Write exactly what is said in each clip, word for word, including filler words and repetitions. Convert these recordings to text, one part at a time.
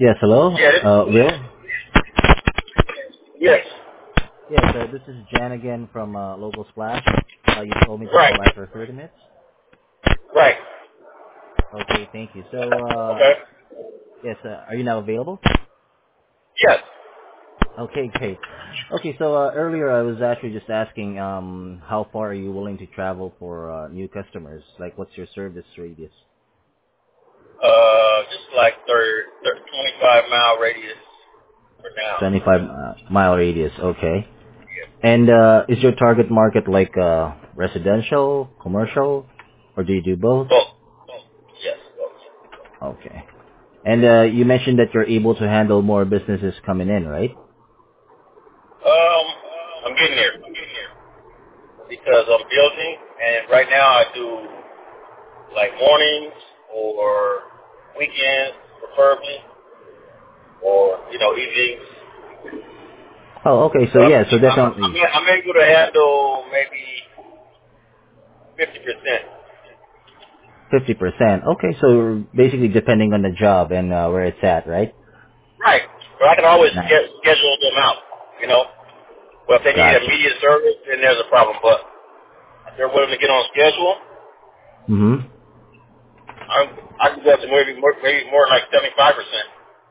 Yes, hello. Yeah, this, Uh, Will? yes. Yes, uh, this is Jan again from uh, Local Splash. Uh, you told me to Right. call after thirty minutes. Right. Okay, thank you. So, uh, Okay. yes, uh, are you now available? Yes. Okay, great. Okay, so uh, earlier I was actually just asking, um, how far are you willing to travel for uh, new customers? Like, what's your service radius? Uh, just like thirty, thirty, twenty-five mile radius for now. twenty-five uh, mile radius. Okay. And uh, is your target market like uh, residential, commercial, or do you do both? Both. Yes. Both. Okay. And uh, you mentioned that you're able to handle more businesses coming in, right? Um, I'm getting there because I'm building, and right now I do like mornings or weekends, preferably, or you know evenings. Oh, okay. So So I'm yeah, so I'm, definitely I'm, I'm able to handle maybe fifty percent. fifty percent. Okay, so basically depending on the job and uh, where it's at, right? Right. But I can always Nice. sch- schedule them out, you know. Well, if they need Gotcha. immediate service, then there's a problem. But if they're willing to get on schedule, Mm-hmm. I'm, I can go up to maybe more, maybe more like seventy-five percent.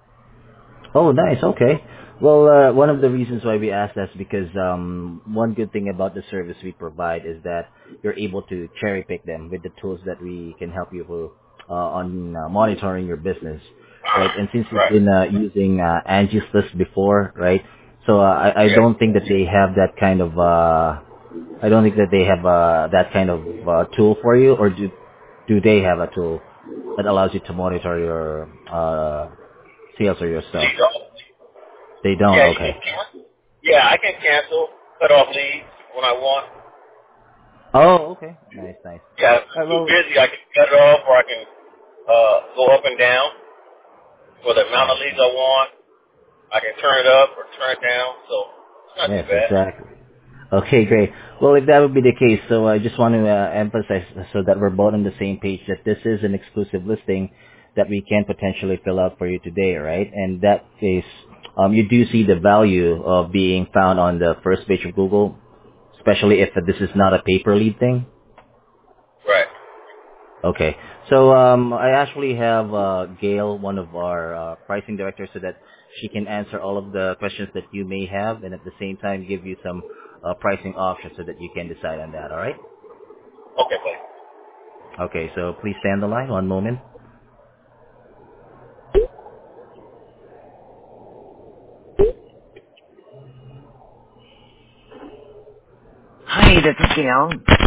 Oh, nice. Okay. Well, uh, one of the reasons why we asked that's because um, one good thing about the service we provide is that you're able to cherry pick them with the tools that we can help you with, uh, on uh, monitoring your business, right? And since you've Right. been uh, using uh, Angie's List before, right? So uh, I, I Yeah. don't think that they have that kind of uh, I don't think that they have uh, that kind of uh, tool for you, or do do they have a tool that allows you to monitor your uh, sales or your stuff? Lead off. They don't. Yeah, you Okay. can cancel. Yeah, I can cancel, cut off leads when I want. Oh, okay. Nice, nice. Yeah, if All I'm right, too well, busy, I can cut it off, or I can uh, go up and down for the amount nice, of leads nice. I want. I can turn it up or turn it down, so it's not too Yes, bad. exactly. Okay, great. Well, if that would be the case, so I just want to uh, emphasize so that we're both on the same page that this is an exclusive listing that we can potentially fill out for you today, right? And that is, um, you do see the value of being found on the first page of Google, especially if this is not a pay per lead thing. Right. Okay. So um, I actually have uh, Gail, one of our uh, pricing directors, so that she can answer all of the questions that you may have, and at the same time give you some uh, pricing options so that you can decide on that. All right? Okay, buddy. Okay. So please stay on the line. One moment. Hi, this is Gail.